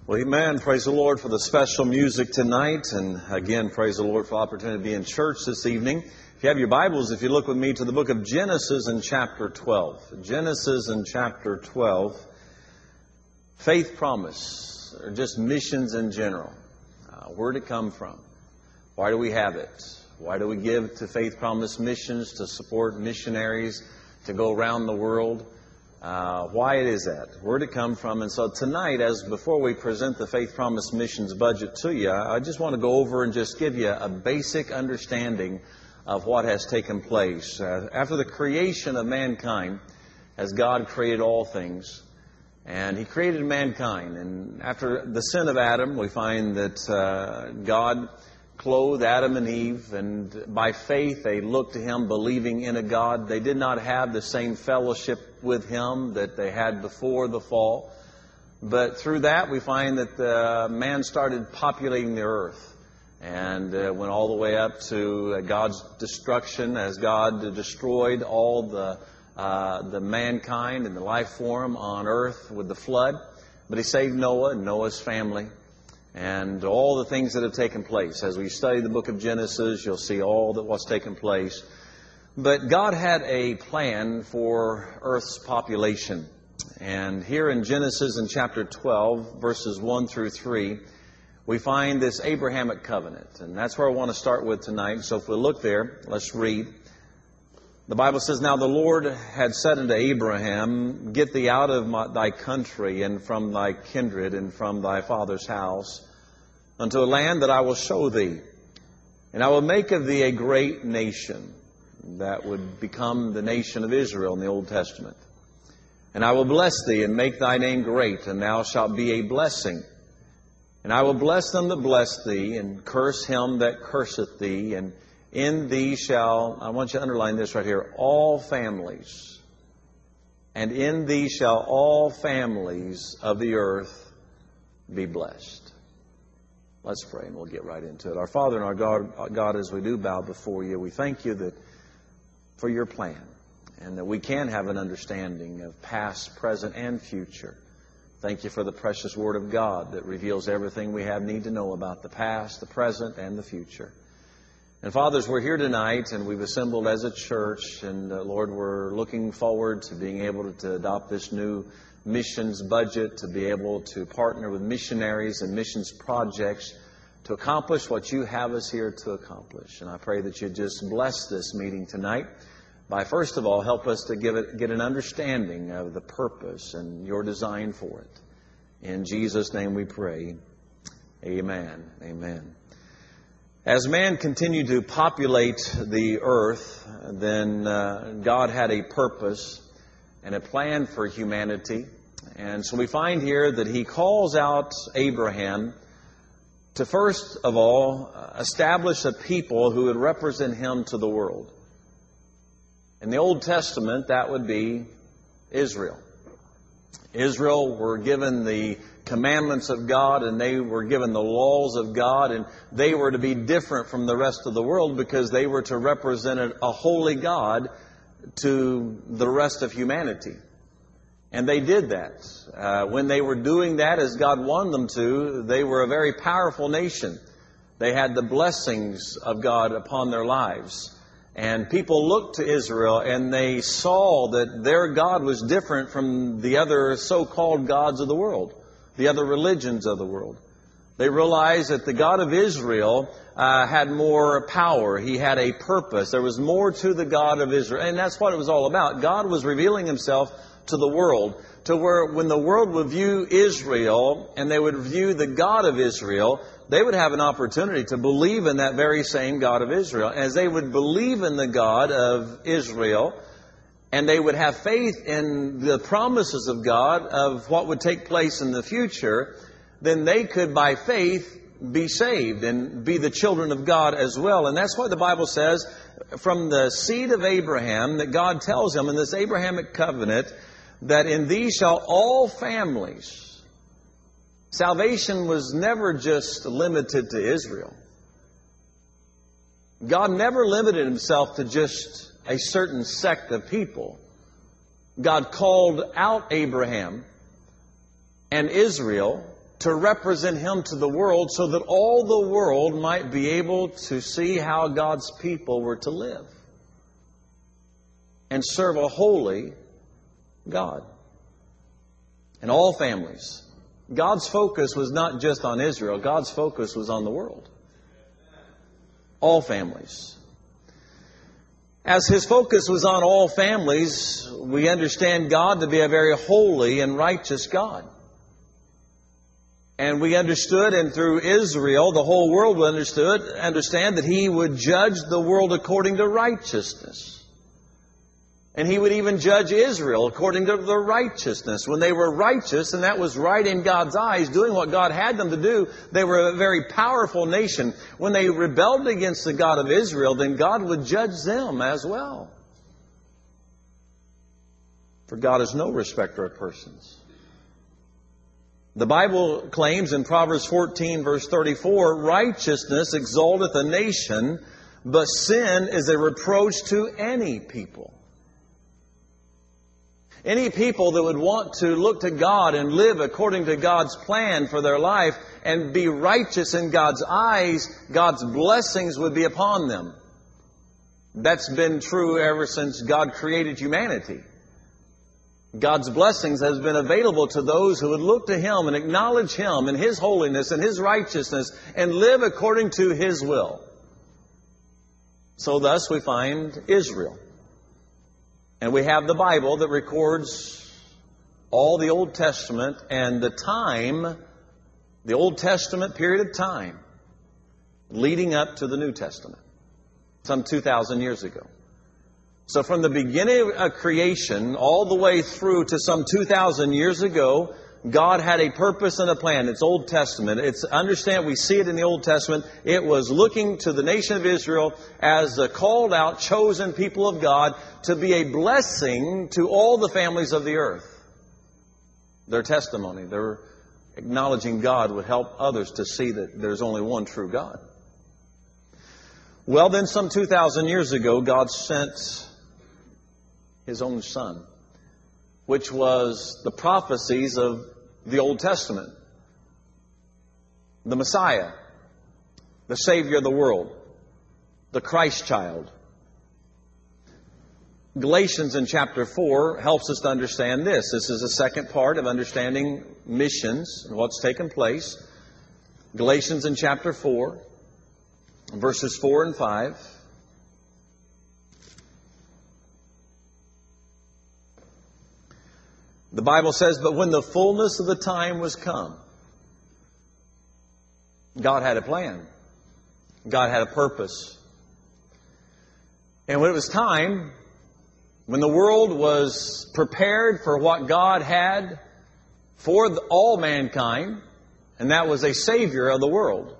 Well, amen. Praise the Lord for the special music tonight. And again, praise the Lord for the opportunity to be in church this evening. If you have your Bibles, if you look with me to the book of Genesis in chapter 12. Genesis in chapter 12. Faith promise, or just missions in general. Where'd it come from? Why do we have it? Why do we give to Faith Promise missions, to support missionaries, to go around the world? Why it is that? Where'd it come from? And so tonight, before we present the Faith Promise missions budget to you, I just want to go over and just give you a basic understanding of what has taken place. After the creation of mankind, as God created all things, and He created mankind. And after the sin of Adam, we find that God clothed Adam and Eve, and by faith they looked to Him, believing in a God. They did not have the same fellowship with Him that they had before the fall. But through that we find that man started populating the earth, and went all the way up to God's destruction as God destroyed all the mankind and the life form on earth with the flood. But He saved Noah and Noah's family, and all the things that have taken place. As we study the book of Genesis, you'll see all that was taken place. But God had a plan for Earth's population. And here in Genesis in chapter 12, verses 1 through 3, we find this Abrahamic covenant. And that's where I want to start with tonight. So if we look there, let's read. The Bible says, "Now the Lord had said unto Abraham, Get thee out of thy country, and from thy kindred, and from thy father's house, unto a land that I will show thee. And I will make of thee a great nation," that would become the nation of Israel in the Old Testament. "And I will bless thee, and make thy name great, and thou shalt be a blessing. And I will bless them that bless thee, and curse him that curseth thee. And in thee shall," I want you to underline this right here, "all families. And in thee shall all families of the earth be blessed." Let's pray and we'll get right into it. Our Father and our God, as we do bow before you, we thank you for your plan, and that we can have an understanding of past, present, and future. Thank you for the precious Word of God that reveals everything we need to know about the past, the present, and the future. And fathers, we're here tonight and we've assembled as a church, and Lord, we're looking forward to being able to adopt this new missions budget, to be able to partner with missionaries and missions projects to accomplish what you have us here to accomplish. And I pray that you just bless this meeting tonight by, first of all, help us to get an understanding of the purpose and your design for it. In Jesus' name we pray. Amen. Amen. As man continued to populate the earth, then God had a purpose and a plan for humanity. And so we find here that He calls out Abraham to, first of all, establish a people who would represent Him to the world. In the Old Testament, that would be Israel. Israel were given the commandments of God, and they were given the laws of God, and they were to be different from the rest of the world because they were to represent a holy God to the rest of humanity. And they did that. When they were doing that as God wanted them to, they were a very powerful nation. They had the blessings of God upon their lives. And people looked to Israel and they saw that their God was different from the other so-called gods of the world, the other religions of the world. They realized that the God of Israel had more power. He had a purpose. There was more to the God of Israel. And that's what it was all about. God was revealing Himself to the world, to where when the world would view Israel and they would view the God of Israel, they would have an opportunity to believe in that very same God of Israel. As they would believe in the God of Israel, and they would have faith in the promises of God of what would take place in the future, then they could, by faith, be saved and be the children of God as well. And that's what the Bible says from the seed of Abraham, that God tells him in this Abrahamic covenant that in thee shall all families. Salvation was never just limited to Israel. God never limited Himself to just a certain sect of people. God called out Abraham and Israel to represent Him to the world so that all the world might be able to see how God's people were to live and serve a holy God. And all families. God's focus was not just on Israel. God's focus was on the world. All families. As His focus was on all families, we understand God to be a very holy and righteous God. And we understood, and through Israel, the whole world would understand that He would judge the world according to righteousness. And He would even judge Israel according to the righteousness. When they were righteous, and that was right in God's eyes, doing what God had them to do, they were a very powerful nation. When they rebelled against the God of Israel, then God would judge them as well. For God is no respecter of persons. The Bible claims in Proverbs 14, verse 34, righteousness exalteth a nation, but sin is a reproach to any people. Any people that would want to look to God and live according to God's plan for their life and be righteous in God's eyes, God's blessings would be upon them. That's been true ever since God created humanity. God's blessings has been available to those who would look to Him and acknowledge Him and His holiness and His righteousness and live according to His will. So thus we find Israel. And we have the Bible that records all the Old Testament and the time, the Old Testament period of time, leading up to the New Testament, some 2,000 years ago. So from the beginning of creation all the way through to some 2,000 years ago, God had a purpose and a plan. It's Old Testament. We see it in the Old Testament. It was looking to the nation of Israel as the called out, chosen people of God to be a blessing to all the families of the earth. Their testimony, their acknowledging God would help others to see that there's only one true God. Well, then some 2,000 years ago, God sent His own Son, which was the prophecies of the Old Testament. The Messiah, the Savior of the world, the Christ child. Galatians in chapter 4 helps us to understand this. This is the second part of understanding missions and what's taken place. Galatians in chapter 4, verses 4 and 5. The Bible says, but when the fullness of the time was come, God had a plan. God had a purpose. And when it was time, when the world was prepared for what God had for all mankind, and that was a Savior of the world,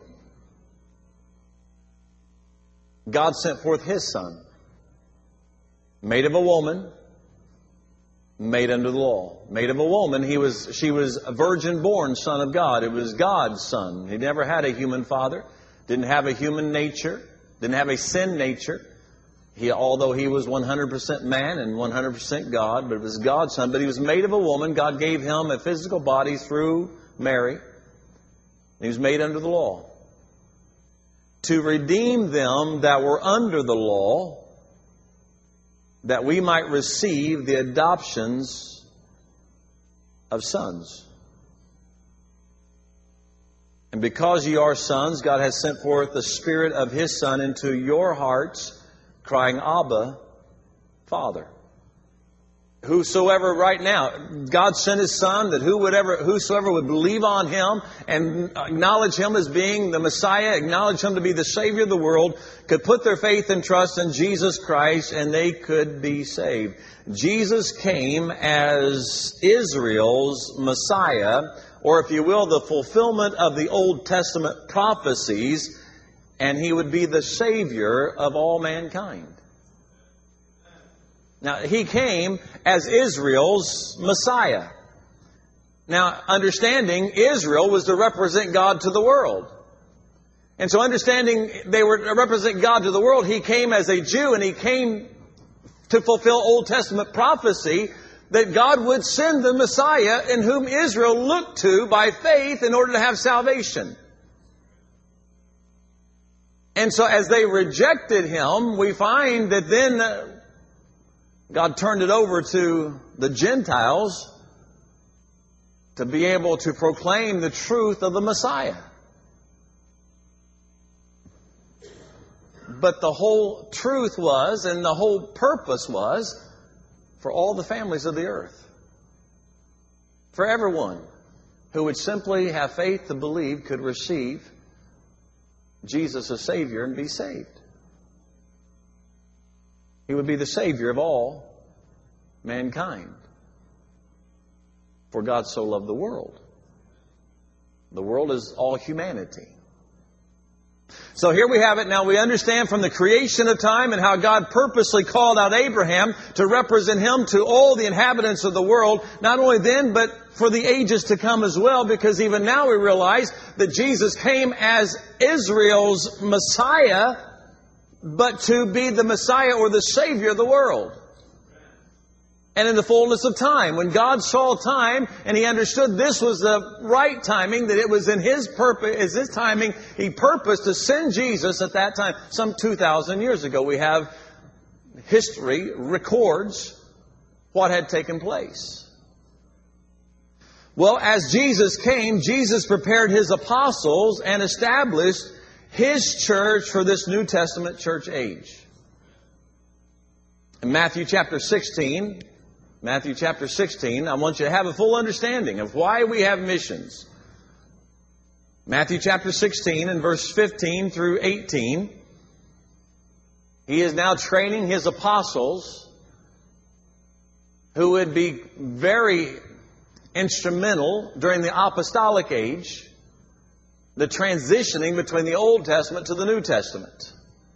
God sent forth His Son, made of a woman, made under the law. Made of a woman, she was a virgin-born Son of God. It was God's Son. He never had a human father, didn't have a human nature, didn't have a sin nature. Although He was 100% man and 100% God, but it was God's Son. But He was made of a woman. God gave Him a physical body through Mary. He was made under the law, to redeem them that were under the law, that we might receive the adoptions of sons. And because ye are sons, God has sent forth the Spirit of His Son into your hearts, crying, Abba, Father. Whosoever right now, God sent His Son that whosoever would believe on Him and acknowledge Him as being the Messiah, acknowledge Him to be the Savior of the world, could put their faith and trust in Jesus Christ and they could be saved. Jesus came as Israel's Messiah, or if you will, the fulfillment of the Old Testament prophecies, and He would be the Savior of all mankind. Now, He came as Israel's Messiah. Now, understanding Israel was to represent God to the world. And so understanding they were to represent God to the world, He came as a Jew, and He came to fulfill Old Testament prophecy that God would send the Messiah in whom Israel looked to by faith in order to have salvation. And so as they rejected Him, we find that then God turned it over to the Gentiles to be able to proclaim the truth of the Messiah. But the whole truth was, and the whole purpose was, for all the families of the earth. For everyone who would simply have faith to believe could receive Jesus as Savior and be saved. He would be the Savior of all mankind. For God so loved the world. The world is all humanity. So here we have it. Now we understand from the creation of time and how God purposely called out Abraham to represent him to all the inhabitants of the world, not only then, but for the ages to come as well, because even now we realize that Jesus came as Israel's Messiah, but to be the Messiah or the Savior of the world. And in the fullness of time, when God saw time and He understood this was the right timing, that it was in His purpose, His timing, He purposed to send Jesus at that time, some 2,000 years ago. We have history records what had taken place. Well, as Jesus came, Jesus prepared His apostles and established His church for this New Testament church age. In Matthew chapter 16, I want you to have a full understanding of why we have missions. Matthew chapter 16 and verse 15 through 18. He is now training His apostles who would be very instrumental during the apostolic age, the transitioning between the Old Testament to the New Testament.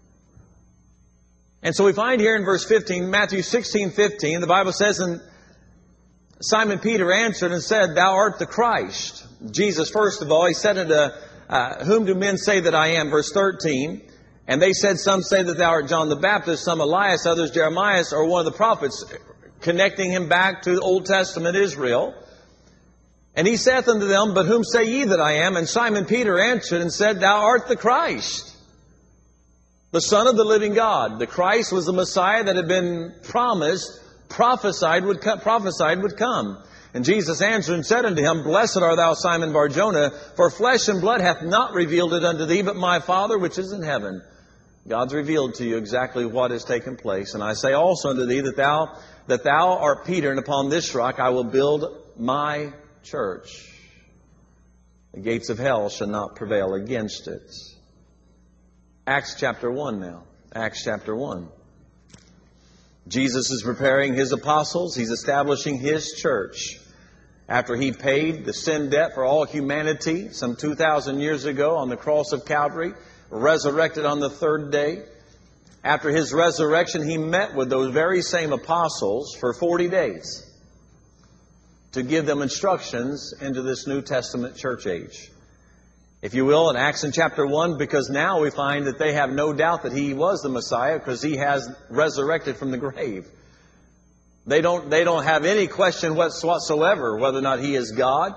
And so we find here in verse 15, Matthew 16:15, the Bible says, and Simon Peter answered and said, Thou art the Christ. Jesus, first of all, He said unto, Whom do men say that I am? Verse 13. And they said, Some say that Thou art John the Baptist, some Elias, others Jeremiah, or one of the prophets, connecting Him back to the Old Testament Israel. And He saith unto them, But whom say ye that I am? And Simon Peter answered and said, Thou art the Christ, the Son of the living God. The Christ was the Messiah that had been prophesied would come. And Jesus answered and said unto him, Blessed art thou, Simon Bar-Jonah, for flesh and blood hath not revealed it unto thee, but my Father which is in heaven. God's revealed to you exactly what has taken place. And I say also unto thee that thou art Peter, and upon this rock I will build my church. The gates of hell shall not prevail against it. Acts chapter 1 now. Acts chapter 1. Jesus is preparing His apostles. He's establishing His church. After He paid the sin debt for all humanity some 2,000 years ago on the cross of Calvary, resurrected on the third day. After His resurrection, He met with those very same apostles for 40 days to give them instructions into this New Testament church age. If you will, in Acts in chapter 1, because now we find that they have no doubt that He was the Messiah because He has resurrected from the grave. They don't have any question whatsoever whether or not He is God.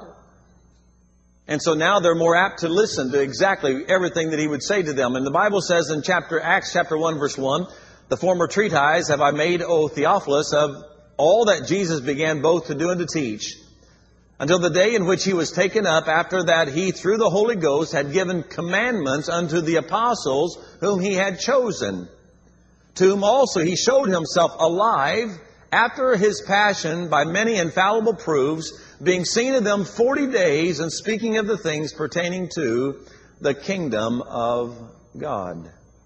And so now they're more apt to listen to exactly everything that He would say to them. And the Bible says in Acts chapter 1, verse 1, The former treatise have I made, O Theophilus, of all that Jesus began both to do and to teach, until the day in which He was taken up. After that He, through the Holy Ghost, had given commandments unto the apostles whom He had chosen, to whom also He showed Himself alive after His passion by many infallible proofs, being seen of them 40 days, and speaking of the things pertaining to the kingdom of God.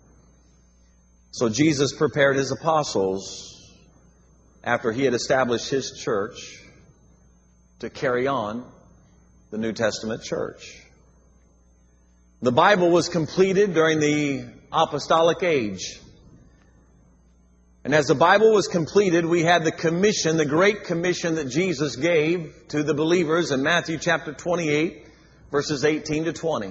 So Jesus prepared His apostles after He had established His church to carry on the New Testament church. The Bible was completed during the apostolic age. And as the Bible was completed, we had the commission, the great commission that Jesus gave to the believers in Matthew chapter 28, verses 18 to 20.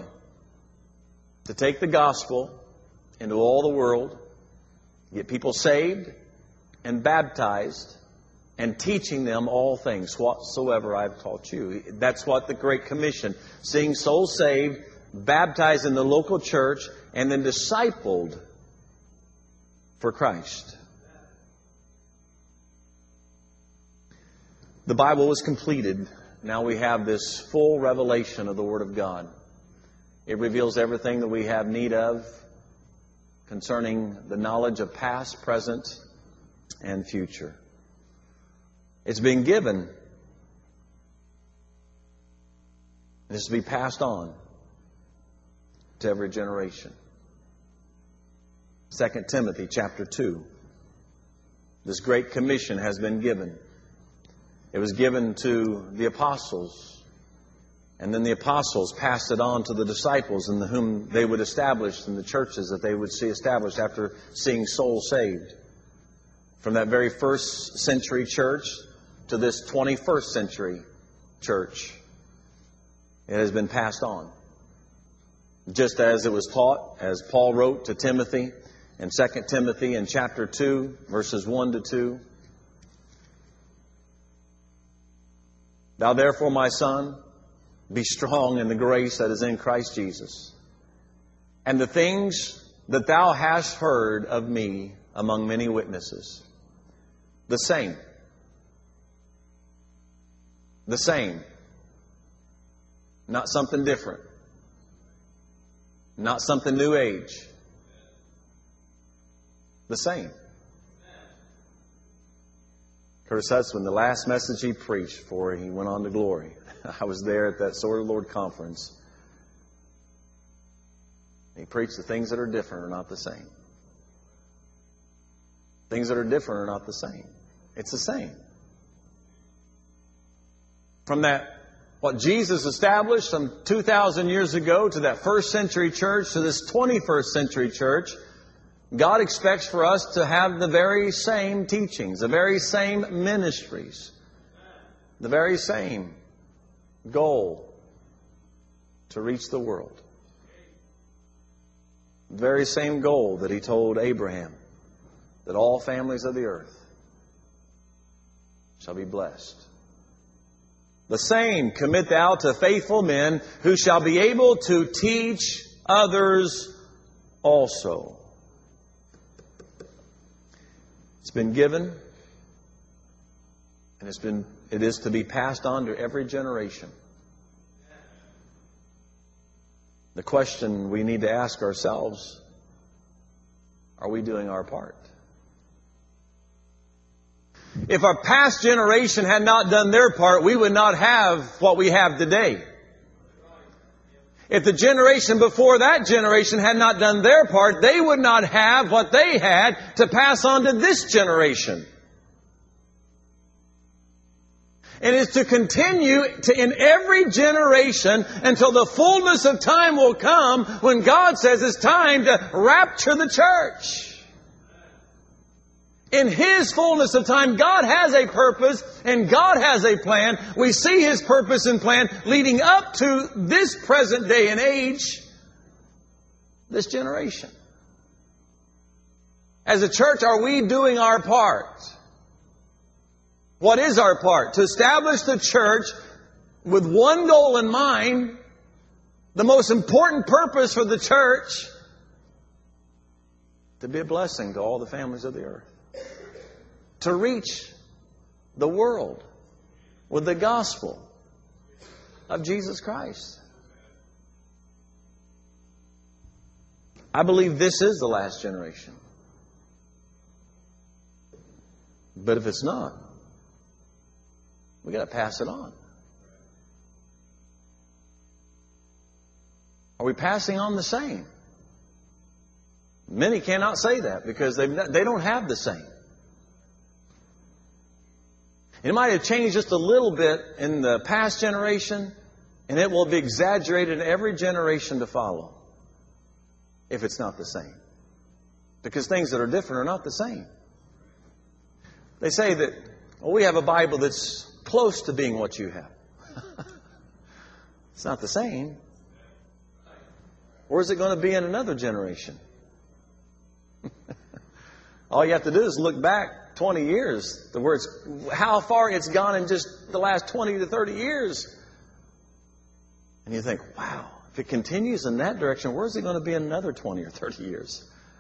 To take the gospel into all the world, get people saved and baptized and teaching them all things whatsoever I've taught you. That's what the Great Commission, seeing souls saved, baptized in the local church, and then discipled for Christ. The Bible was completed. Now we have this full revelation of the Word of God. It reveals everything that we have need of concerning the knowledge of past, present, and future. It's been given. It is to be passed on to every generation. 2 Timothy chapter 2. This great commission has been given. It was given to the apostles. And then the apostles passed it on to the disciples, and whom they would establish in the churches that they would see established after seeing souls saved. From that very first century church to this 21st century church, it has been passed on. Just as it was taught, as Paul wrote to Timothy in 2 Timothy in chapter 2, verses 1 to 2. Thou therefore, my son, be strong in the grace that is in Christ Jesus. And the things that thou hast heard of me among many witnesses, the same. The same. Not something different. Not something new age. The same. Curtis Hudson, the last message he preached before he went on to glory, I was there at that Sword of the Lord conference. He preached the things that are different are not the same. Things that are different are not the same. It's the same. From that, what Jesus established some 2,000 years ago to that first century church to this 21st century church, God expects for us to have the very same teachings, the very same ministries, the very same goal to reach the world. The very same goal that He told Abraham, that all families of the earth shall be blessed. The same commit thou to faithful men who shall be able to teach others also. It's been given, and it is to be passed on to every generation. The question we need to ask ourselves, are we doing our part? If our past generation had not done their part, we would not have what we have today. If the generation before that generation had not done their part, they would not have what they had to pass on to this generation. It is to continue in every generation until the fullness of time will come when God says it's time to rapture the church. In His fullness of time, God has a purpose and God has a plan. We see His purpose and plan leading up to this present day and age, this generation. As a church, are we doing our part? What is our part? To establish the church with one goal in mind, the most important purpose for the church, to be a blessing to all the families of the earth. To reach the world with the gospel of Jesus Christ. I believe this is the last generation. But if it's not, we got to pass it on. Are we passing on the same? Many cannot say that because they don't have the same. It might have changed just a little bit in the past generation, and it will be exaggerated in every generation to follow if it's not the same. Because things that are different are not the same. They say that, well, we have a Bible that's close to being what you have. It's not the same. Or is it going to be in another generation? All you have to do is look back 20 years, how far it's gone in just the last 20 to 30 years. And you think, wow, if it continues in that direction, where's it going to be in another 20 or 30 years?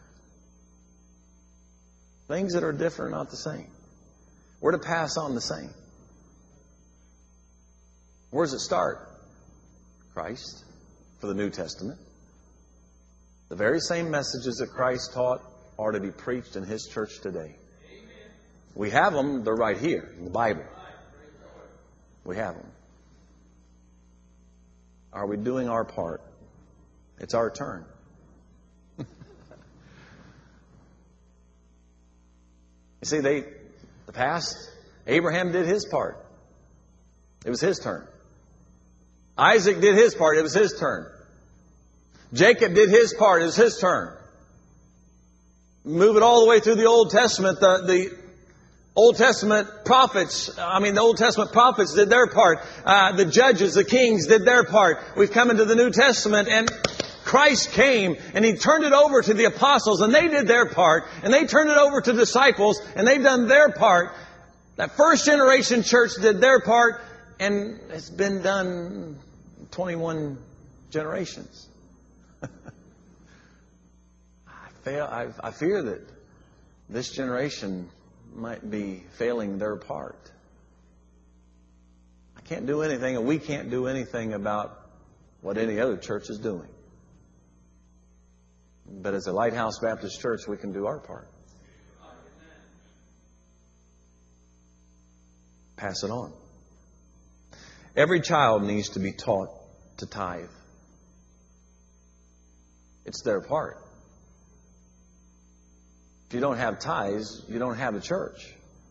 Things that are different are not the same. We're to pass on the same. Where does it start? Christ, for the New Testament. The very same messages that Christ taught are to be preached in His church today. We have them. They're right here in the Bible. We have them. Are we doing our part? It's our turn. You see, the past, Abraham did his part. It was his turn. Isaac did his part. It was his turn. Jacob did his part. It was his turn. Move it all the way through the Old Testament. The Old Testament prophets did their part. The judges, the kings did their part. We've come into the New Testament and Christ came and He turned it over to the apostles and they did their part. And they turned it over to disciples and they've done their part. That first generation church did their part and it's been done 21 generations. I fear that this generation might be failing their part. I can't do anything, and we can't do anything about what any other church is doing. But as a Lighthouse Baptist Church, we can do our part. Pass it on. Every child needs to be taught to tithe. It's their part. If you don't have tithes, you don't have a church.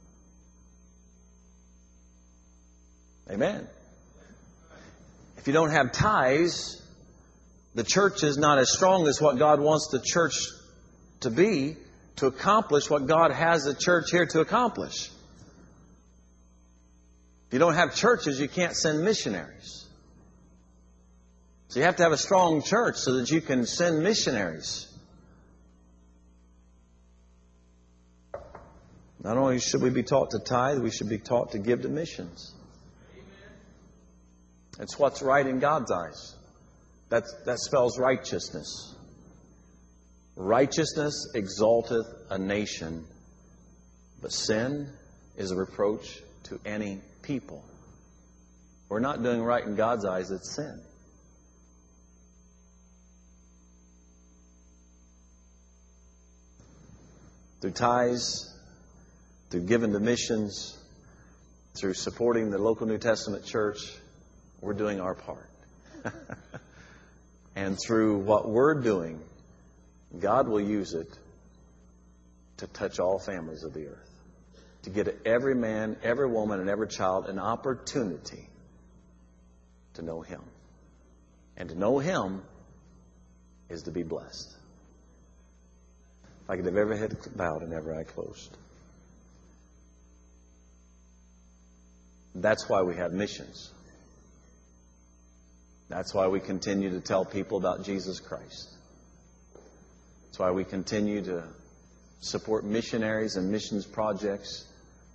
Amen. If you don't have tithes, the church is not as strong as what God wants the church to be to accomplish what God has the church here to accomplish. If you don't have churches, you can't send missionaries. So you have to have a strong church so that you can send missionaries. Not only should we be taught to tithe, we should be taught to give to missions. It's what's right in God's eyes. That spells righteousness. Righteousness exalteth a nation, but sin is a reproach to any people. We're not doing right in God's eyes, it's sin. Through tithes, through giving to missions, through supporting the local New Testament church, we're doing our part. And through what we're doing, God will use it to touch all families of the earth. To get every man, every woman, and every child an opportunity to know Him. And to know Him is to be blessed. If I could have every head bowed and every eye closed. That's why we have missions. That's why we continue to tell people about Jesus Christ. That's why we continue to support missionaries and missions projects.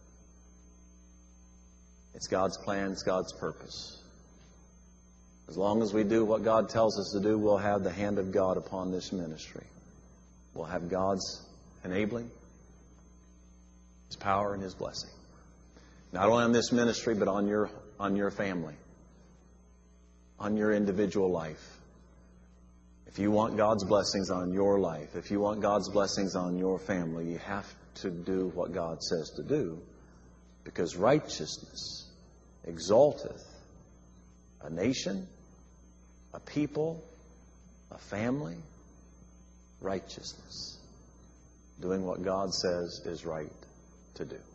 It's God's plan, it's God's purpose. As long as we do what God tells us to do, we'll have the hand of God upon this ministry. We'll have God's enabling, His power, and His blessing. Not only on this ministry, but on your family, on your individual life. If you want God's blessings on your life, if you want God's blessings on your family, you have to do what God says to do, because righteousness exalteth a nation, a people, a family. Righteousness. Doing what God says is right to do.